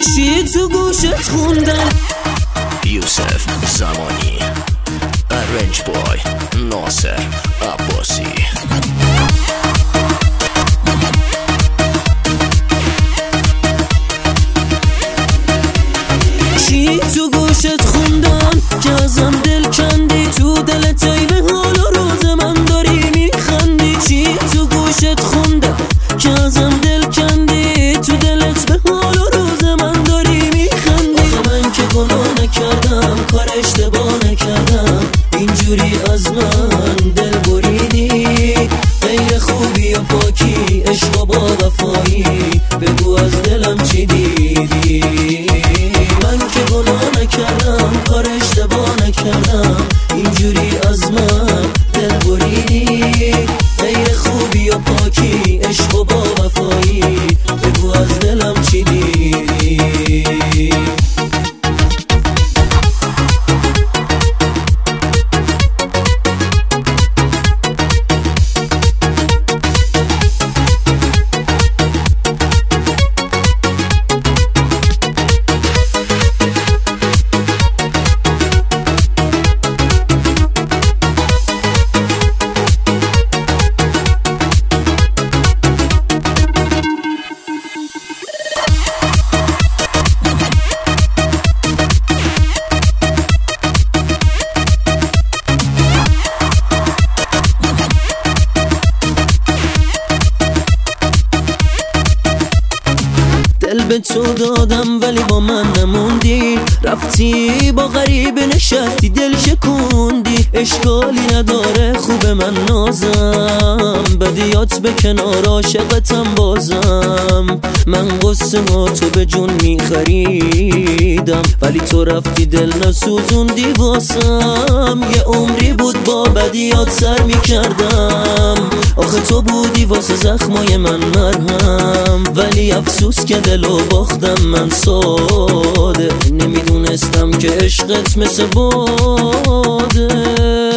چی تو گوشت خوندم؟ یوسف زمانی، رنج بای ناصر عباسی. چی تو گوشت خوندم که ازم دل کندی؟ تو دلت ای به حال و روز من داری میخندی. چی تو گوشت خوندم که ازم دل کندی؟ تو دلت به حال و روز من داری میخندی. آخه من که گناه نکردم، کار اشتباه نکردم، اینجوری از من دل بریدی. غیر خوبی و پاکی، عشق و با وفایی، بگو از دلم چی دیدی؟ من که گناه نکردم، کار اشتباه نکردم، اینجوری از من دل بریدی. غیر خوبی و پاکی، عشق و با وفایی، بگو از دلم چی دیدی؟ دل به تو دادم ولی با من نموندی، رفتی با غریب نشستی دل شکوندی. اشکالی نداره خوب من نازم، بدیات به کنار عاشقتم بازم. من قصه ما تو به جون میخریدم، ولی تو رفتی دل نسوزوندی واسم. یه عمری بود با بدیات سر میکردم، آخه تو بودی واسه زخمای من مرهم. ولی افسوس که دلو باختم من ساده، نمیدونستم که عشقت مثل باده.